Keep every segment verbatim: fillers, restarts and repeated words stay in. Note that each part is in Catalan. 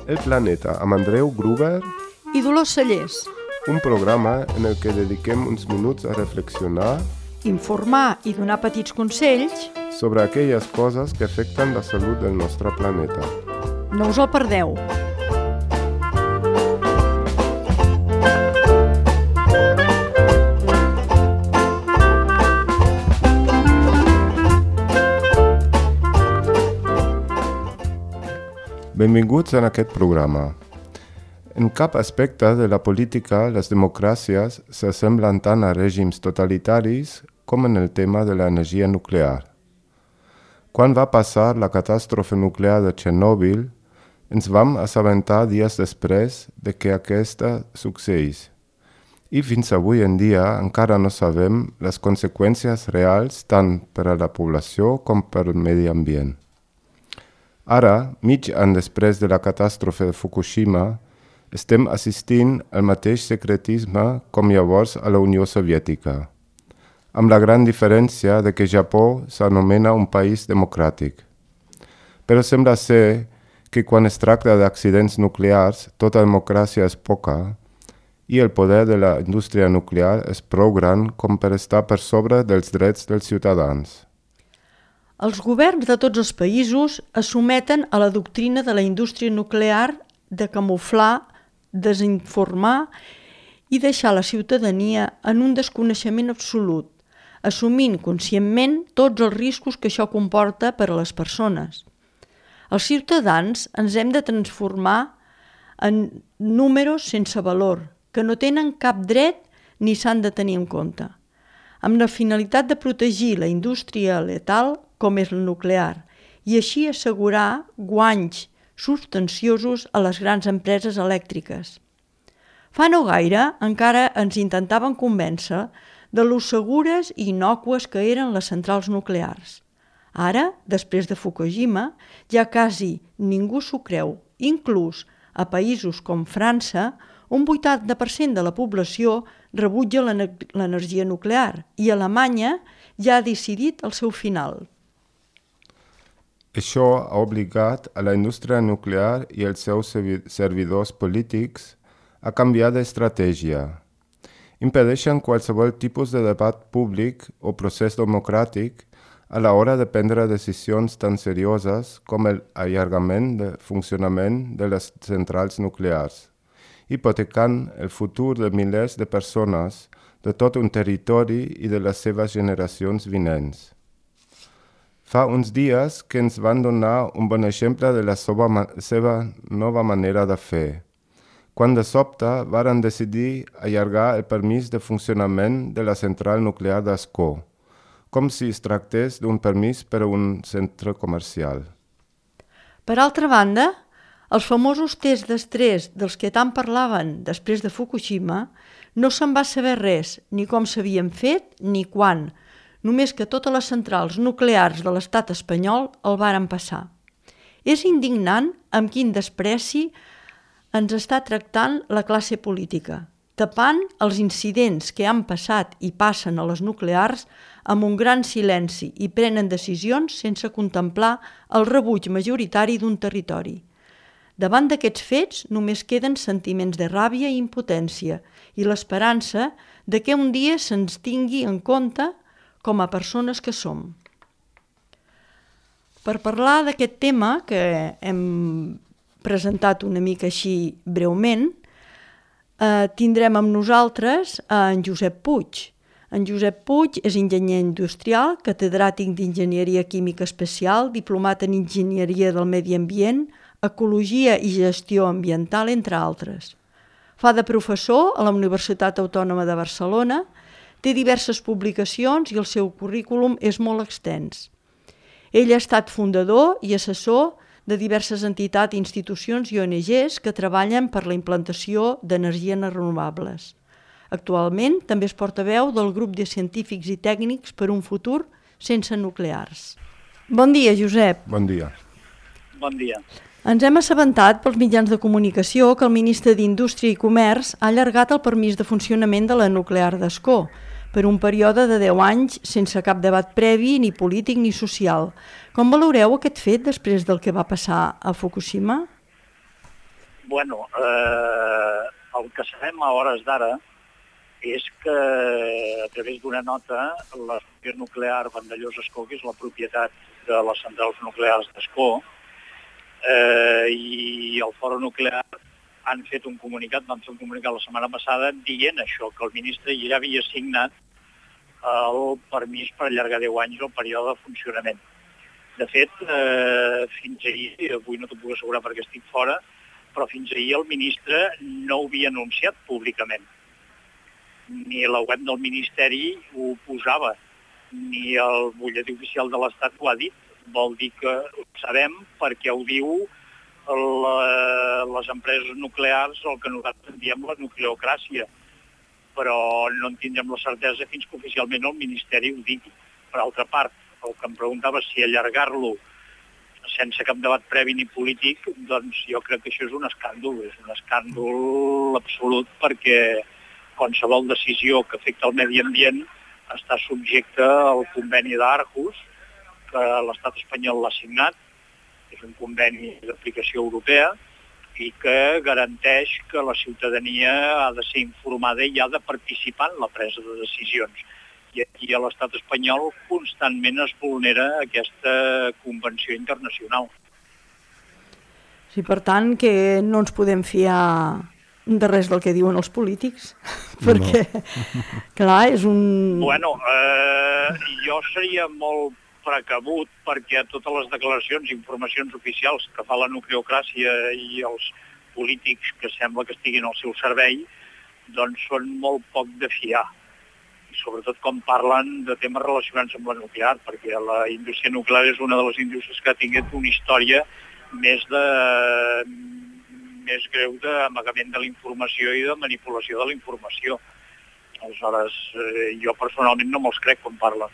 El Planeta amb Andreu Gruber i Dolors Cellers. Un programa en el que dediquem uns minuts a reflexionar, informar i donar petits consells sobre aquelles coses que afecten la salut del nostre planeta. No us el perdeu. Benvinguts en aquest programa. En cap aspecte de la política les democràcies s'assemblen tant a règims totalitaris com en el tema de l'energia nuclear. Quan va passar la catàstrofe nuclear de Txernòbil, ens vam assabentar dies després de que aquesta succeís. I fins avui en dia encara no sabem les conseqüències reals tant per a la població com per al medi ambient. Ara, mig any després de la catàstrofe de Fukushima, estem assistint al mateix secretisme com llavors a la Unió Soviètica, amb la gran diferència de que Japó s'anomena un país democràtic. Però sembla ser que quan es tracta d'accidents nuclears, tota democràcia és poca i el poder de la indústria nuclear és prou gran com per estar per sobre dels drets dels ciutadans. Els governs de tots els països es someten a la doctrina de la indústria nuclear de camuflar, desinformar i deixar la ciutadania en un desconeixement absolut, assumint conscientment tots els riscos que això comporta per a les persones. Els ciutadans ens hem de transformar en números sense valor, que no tenen cap dret ni s'han de tenir en compte, amb la finalitat de protegir la indústria letal com és el nuclear, i així assegurar guanys substanciosos a les grans empreses elèctriques. Fa no gaire encara ens intentaven convèncer de lo segures i innòcues que eren les centrals nuclears. Ara, després de Fukushima, ja quasi ningú s'ho creu. Inclús a països com França, un vuitanta per cent de la població rebutja l'energia nuclear i Alemanya ja ha decidit el seu final. Això ha obligat a la indústria nuclear i els seus servidors polítics a canviar d'estratègia. Impedeixen qualsevol tipus de debat públic o procés democràtic a l'hora de prendre decisions tan serioses com l'allargament de funcionament de les centrals nuclears, hipotecant el futur de milers de persones de tot un territori i de les seves generacions vinents. Fa uns dies que ens van donar un bon exemple de la seva nova manera de fer, quan de sobte varen decidir allargar el permís de funcionament de la central nuclear d'Ascó, com si es tractés d'un permís per a un centre comercial. Per altra banda, els famosos tests d'estrès dels que tant parlaven després de Fukushima no se'n va saber res, ni com s'havien fet ni quan, només que totes les centrals nuclears de l'estat espanyol el varen passar. És indignant amb quin despreci ens està tractant la classe política, tapant els incidents que han passat i passen a les nuclears amb un gran silenci i prenen decisions sense contemplar el rebuig majoritari d'un territori. Davant d'aquests fets només queden sentiments de ràbia i impotència i l'esperança de que un dia se'ns tingui en compte com a persones que som. Per parlar d'aquest tema, que hem presentat una mica així breument, eh, tindrem amb nosaltres en Josep Puig. En Josep Puig és enginyer industrial, catedràtic d'Enginyeria Química Especial, diplomat en Enginyeria del Medi Ambient, Ecologia i Gestió Ambiental, entre altres. Fa de professor a la Universitat Autònoma de Barcelona, té diverses publicacions i el seu currículum és molt extens. Ell ha estat fundador i assessor de diverses entitats, institucions i O N Ges que treballen per la implantació d'energies renovables. Actualment també és portaveu del grup de científics i tècnics per un futur sense nuclears. Bon dia, Josep. Bon dia. Bon dia. Ens hem assabentat pels mitjans de comunicació que el ministre d'Indústria i Comerç ha allargat el permís de funcionament de la nuclear d'Ascó per un període de deu anys sense cap debat previ, ni polític ni social. Com valoreu aquest fet després del que va passar a Fukushima? Bueno, eh, el que sabem a hores d'ara és que a través d'una nota l'estació nuclear Vandellòs-Ascó, que és la propietat de les centrals nuclears d'Ascó, eh, i el Fòrum Nuclear han fet un comunicat, van fer un comunicat la setmana passada dient això, que el ministre ja havia signat el permís per allargar deu anys el període de funcionament. De fet, eh, fins ahir, avui no t'ho puc assegurar perquè estic fora, però fins ahir el ministre no ho havia anunciat públicament. Ni la web del Ministeri ho posava, ni el butlletí oficial de l'Estat ho ha dit. Vol dir que ho sabem perquè ho diu la, les empreses nuclears, el que nosaltres en diem la nucleocràcia, però no en tindrem la certesa fins que oficialment el Ministeri ho digui. Per altra part, el que em preguntava si allargar-lo sense cap debat previ ni polític, doncs jo crec que això és un escàndol, és un escàndol absolut perquè qualsevol decisió que afecta el medi ambient està subjecte al conveni d'Aarhus, que l'estat espanyol l'ha signat, és un conveni d'aplicació europea, i que garanteix que la ciutadania ha de ser informada i ha de participar en la presa de decisions. I aquí a l'estat espanyol constantment es vulnera aquesta convenció internacional. Sí, per tant, que no ens podem fiar de res del que diuen els polítics, perquè, no. Clar, és un... Bueno, eh, jo seria molt precabut perquè totes les declaracions i informacions oficials que fa la nucleocràcia i els polítics que sembla que estiguin al seu servei, doncs són molt poc de fiar. I sobretot quan parlen de temes relacionats amb la nuclear, perquè la indústria nuclear és una de les indústries que ha tingut una història més de... més greu d'amagament de la informació i de manipulació de la informació. Aleshores, eh, jo personalment no me'ls crec quan parlen.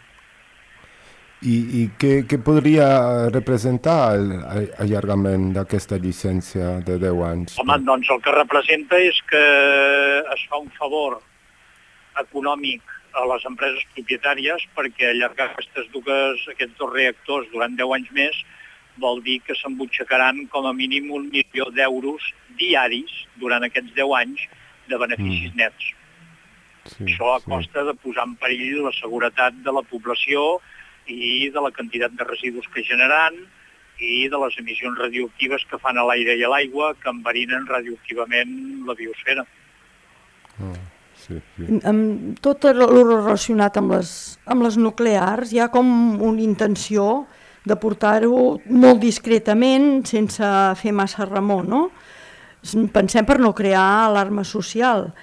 I, i què, què podria representar l'allargament d'aquesta llicència de deu anys? Home, doncs el que representa és que es fa un favor econòmic a les empreses propietàries perquè allargar aquestes dues, aquests dos reactors durant deu anys més vol dir que s'embutxacaran com a mínim un milió d'euros diaris durant aquests deu anys de beneficis mm. nets. Sí, Això a sí. costa de posar en perill la seguretat de la població i de la quantitat de residus que generaran i de les emissions radioactives que fan a l'aire i a l'aigua que enverinen radioactivament la biosfera. Oh, sí, sí. Amb tot el relacionat amb les, amb les nuclears hi ha com una intenció de portar-ho molt discretament, sense fer massa remor, no? Pensem per no crear alarma social.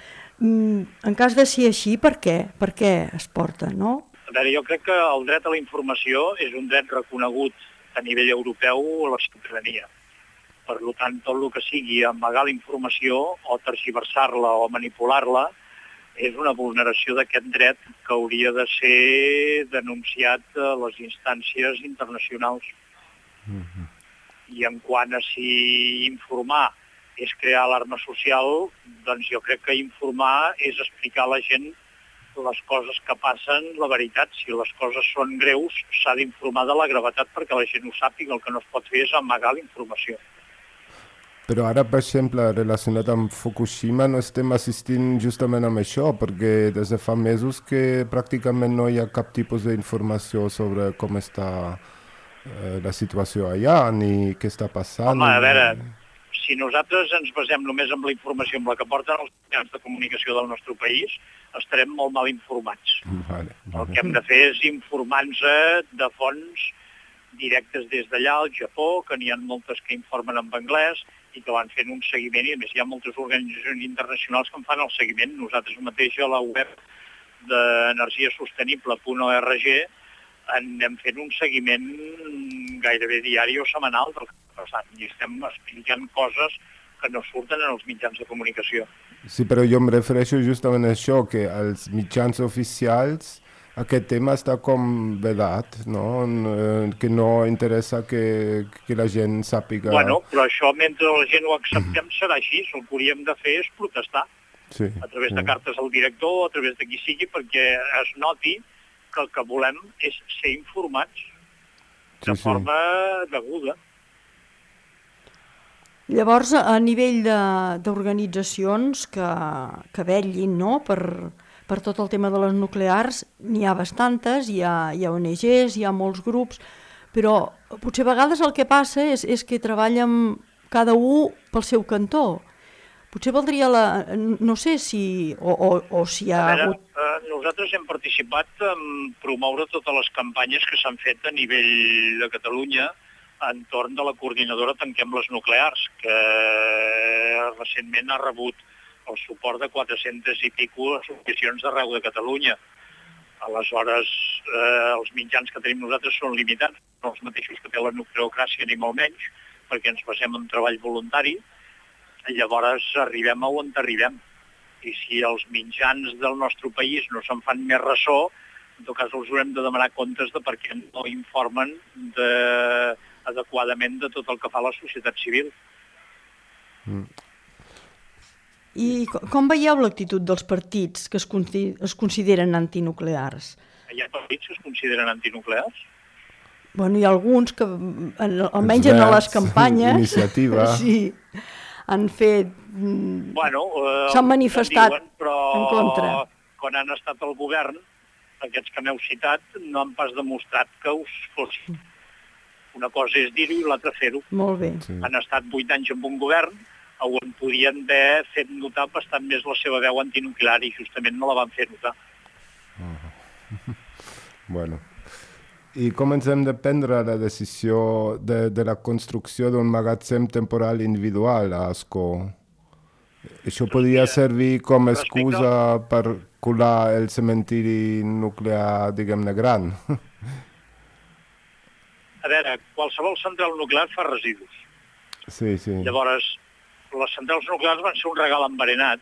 En cas de ser així, per què? Per què es porta, no? A veure, jo crec que el dret a la informació és un dret reconegut a nivell europeu a la ciutadania. Per tant, tot el que sigui amagar la informació o tergiversar-la o manipular-la és una vulneració d'aquest dret que hauria de ser denunciat a les instàncies internacionals. Mm-hmm. I en quant a si informar és crear alarma social, doncs jo crec que informar és explicar a la gent les coses que passen, la veritat. Si les coses són greus, s'ha d'informar de la gravetat perquè la gent ho sàpiga. El que no es pot fer és amagar la informació. Però ara, per exemple, relacionat amb Fukushima, no estem assistint justament amb això, perquè des de fa mesos que pràcticament no hi ha cap tipus d'informació sobre com està eh, la situació allà, ni què està passant. Home, a veure, si nosaltres ens basem només en la informació amb la que porten els mitjans de comunicació del nostre país, estarem molt mal informats. Vale, vale. El que hem de fer és informar-nos de fonts directes des d'allà, al Japó, que n'hi ha moltes que informen en anglès, i que van fent un seguiment, i a més hi ha moltes organitzacions internacionals que en fan el seguiment. Nosaltres mateix a la web d'energia sostenible punt org anem fent un seguiment gairebé diari o setmanal del que està passant, i estem explicant coses que no surten en els mitjans de comunicació. Sí, però jo em refereixo justament a això, que els mitjans oficials aquest tema està com vedat, no? Que no interessa que, que la gent sàpiga... Bueno, però això mentre la gent ho acceptem serà així. El que hauríem de fer és protestar. Sí, a través sí. de cartes al director o a través de qui sigui, perquè es noti que el que volem és ser informats de sí, forma sí. deguda. Llavors, a nivell d'organitzacions que, que vetllin, no?, per, per tot el tema de les nuclears, n'hi ha bastantes, hi ha, hi ha O N Ges, hi ha molts grups, però potser a vegades el que passa és, és que treballen cada un pel seu cantó. Potser valdria la... no sé si... o, o, o si hi ha a veure, hagut... eh, nosaltres hem participat en promoure totes les campanyes que s'han fet a nivell de Catalunya entorn de la coordinadora Tanquem les Nuclears, que recentment ha rebut el suport de quatre-centes i pico associacions d'arreu de Catalunya. Aleshores, eh, els mitjans que tenim nosaltres són limitats, no els mateixos que té la nucleocràcia, ni molt menys, perquè ens basem en treball voluntari, i llavors arribem a on arribem. I si els mitjans del nostre país no se'n fan més ressò, en tot cas els haurem de demanar comptes de per què no informen de, adequadament de tot el que fa la societat civil. Mm. I com veieu l'actitud dels partits que es, es consideren antinuclears? Hi ha partits que es consideren antinuclears? Bueno, hi ha alguns que, almenys en les campanyes, iniciativa. Sí, han fet... Bueno, eh, s'han manifestat diuen, però en contra. Quan han estat al govern, aquests que m'heu citat no han pas demostrat que us fossin. Una cosa és dir-ho i l'altra fer-ho. Molt bé. Sí. Han estat vuit anys en un govern on podien haver fet notar bastant més la seva veu antinuclear i justament no la van fer notar. Oh. Bueno. I com ens hem de prendre la decisió de, de la construcció d'un magatzem temporal individual a Ascó? Això podria servir com a excusa per colar el cementiri nuclear, diguem-ne, gran. A veure, qualsevol central nuclear fa residus. Sí, sí. Llavors, les centrals nuclears van ser un regal enverinat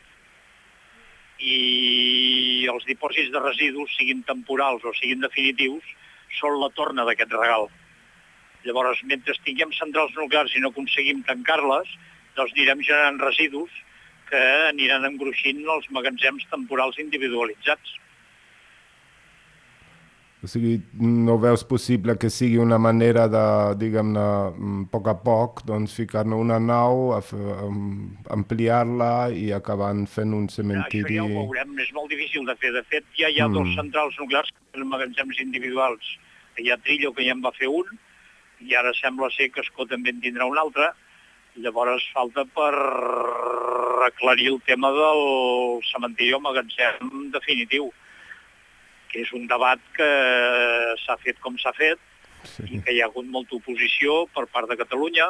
i els dipòsits de residus, siguin temporals o siguin definitius, són la torna d'aquest regal. Llavors, mentre tinguem centrals nuclears i no aconseguim tancar-les, doncs anirem generant residus que aniran engruixint els magatzems temporals individualitzats. O sigui, no veus possible que sigui una manera de, diguem-ne, a poc a poc, doncs ficar-ne una nau, ampliar-la i acabant fent un cementiri... Això ja ho veurem, és molt difícil de fer. De fet, ja hi ha mm. dos centrals nuclears que tenen magatzems individuals. Hi ha Trillo, que ja en va fer un, i ara sembla ser que Escó també en tindrà un altre. Llavors falta per aclarir el tema del cementiri o magatzem definitiu, que és un debat que s'ha fet com s'ha fet, sí. I que hi ha hagut molta oposició per part de Catalunya,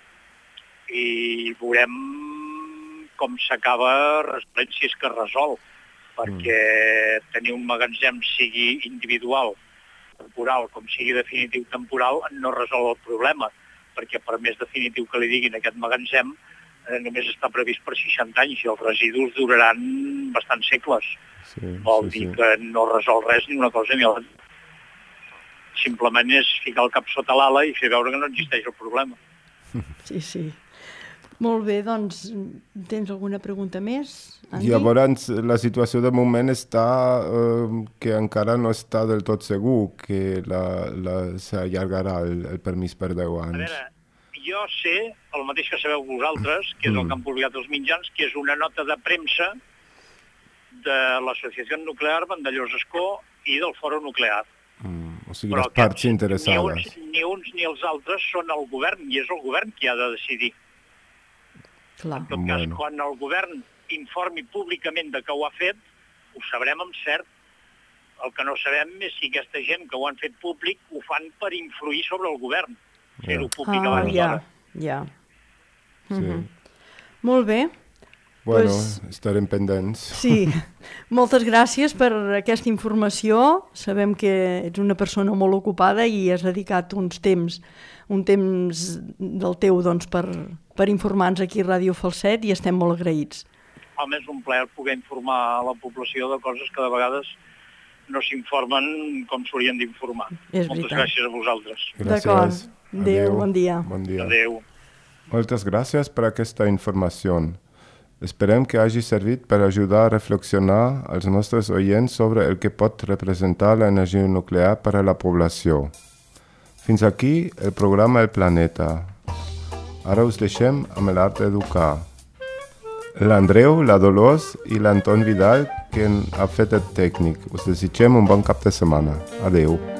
i veurem com s'acaba resolent si és que es resol, perquè mm. tenir un magatzem sigui individual, temporal, com sigui definitiu temporal, no resol el problema, perquè per més definitiu que li diguin aquest magatzem, eh, només està previst per seixanta anys i els residus duraran bastants segles. Sí, Vol sí, dir sí. que no resol res ni una cosa ni l'altra. Simplement és ficar el cap sota l'ala i fer veure que no existeix el problema. Sí, sí. Molt bé, doncs, tens alguna pregunta més, Andy? Llavors, la situació de moment està eh, que encara no està del tot segur que s'allargarà el, el permís per deu anys. A veure, jo sé, el mateix que sabeu vosaltres, que és mm. el que han publicat els mitjans, que és una nota de premsa de l'Associació Nuclear Vandellòs-Escó i del Foro Nuclear. Mm, o sigui, però les parts interessades. Ni uns, ni uns ni els altres són el govern, i és el govern qui ha de decidir. Clar. En tot cas, bueno. quan el govern informi públicament de que ho ha fet, ho sabrem amb cert. El que no sabem és si aquesta gent que ho han fet públic ho fan per influir sobre el govern. Fer-ho Yeah. públic Ah, abans ja, d'hora. ja. Sí. Mhm. Molt bé. Bueno, Pues- estarem pendents. Sí, moltes gràcies per aquesta informació. Sabem que ets una persona molt ocupada i has dedicat uns temps, un temps del teu doncs, per, per informar-nos aquí a Ràdio Falset i estem molt agraïts. Home, és un plaer poder informar a la població de coses que de vegades no s'informen com s'haurien d'informar. És Moltes veritat. gràcies a vosaltres. D'acord. Gràcies. Adéu, bon dia. Bon dia. Adéu. Moltes gràcies per aquesta informació. Esperem que hagi servit per ajudar a reflexionar als nostres oients sobre el que pot representar l'energia nuclear per a la població. Fins aquí el programa El Planeta. Ara us deixem amb l'art d'educar. L'Andreu, la Dolors i l'Anton Vidal, que ha fet el tècnic. Us desitgem un bon cap de setmana. Adeu.